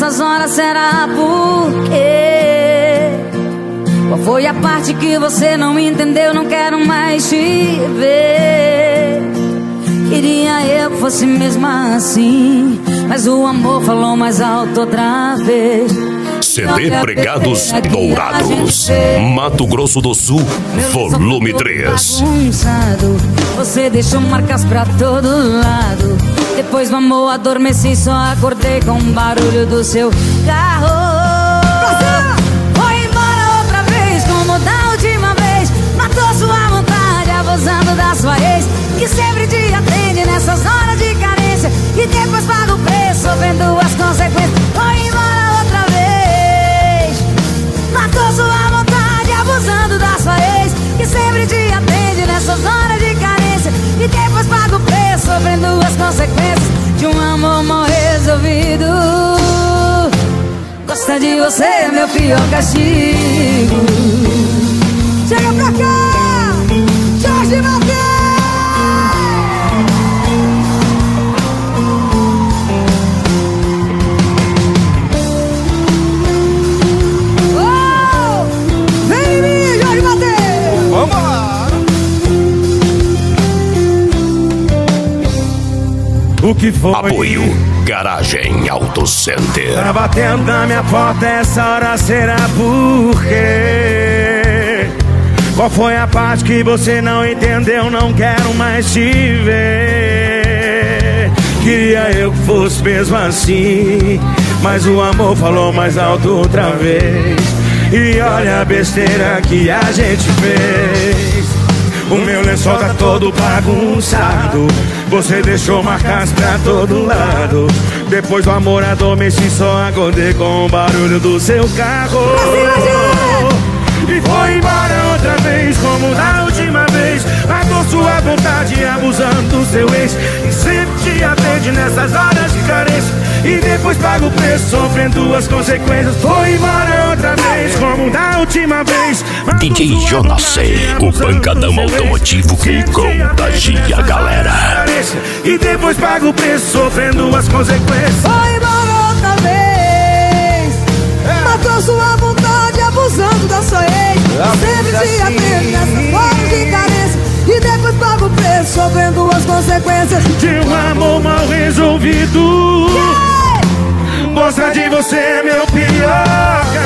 nessas horas, será por quê? Qual foi a parte que você não entendeu? Não quero mais te ver. Queria eu que fosse mesmo assim, mas o amor falou mais alto outra vez. CD Pregados Dourados, Mato Grosso do Sul, volume 3. Você deixou marcas pra todo lado. Depois do amor adormeci, só acordei com o barulho do seu carro. Foi embora outra vez, como da última vez. Matou sua vontade, abusando da sua ex, que sempre te atende nessas horas de carência, e depois paga o preço, sofrendo as consequências. Foi embora outra vez. Matou sua vontade, abusando da sua ex, que sempre te atende nessas horas de carência, e depois paga o preço, sofrendo as consequências de um amor mal resolvido. Gostar de você é meu pior castigo. Chega pra cá, Jorge Mateus. O que foi? Apoio Garagem Auto Center. Tá batendo na minha porta essa hora, será por quê? Qual foi a parte que você não entendeu? Não quero mais te ver. Queria eu que fosse mesmo assim, mas o amor falou mais alto outra vez. E olha a besteira que a gente fez. O meu lençol tá todo bagunçado, você deixou marcas pra todo lado. Depois do amor adormeci, só acordei com o barulho do seu carro. E foi embora outra vez, como da última vez. Matou sua vontade, abusando do seu ex, e sempre te atende nessas horas de carência, e depois paga o preço, sofrendo as consequências. Foi embora outra vez, como da última vez. DJ Jonas, o pancadão automotivo que contagia a galera. E depois paga o preço, sofrendo as consequências. Foi embora outra vez. Matou sua vontade, abusando da sua ex, sempre te atende nessas horas de carência, e depois paga o preço, sofrendo as consequências de um amor mal resolvido. Gostar de você é meu pior